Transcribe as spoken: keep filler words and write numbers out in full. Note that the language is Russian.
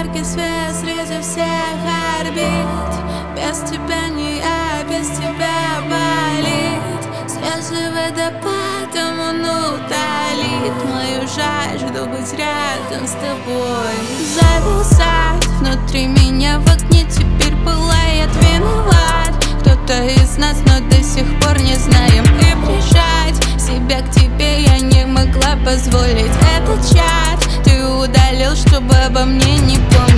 яркий свет среди всех орбит. Без тебя не я, без тебя болит. Свежий водопадом он утолит мою жажду быть рядом с тобой. Зависает внутри меня в огне, теперь пылает, виноват кто-то из нас, но до сих пор не знаем. И прижать себя к тебе я не могла позволить. Этот чат ты удалил, чтобы обо мне не помнить.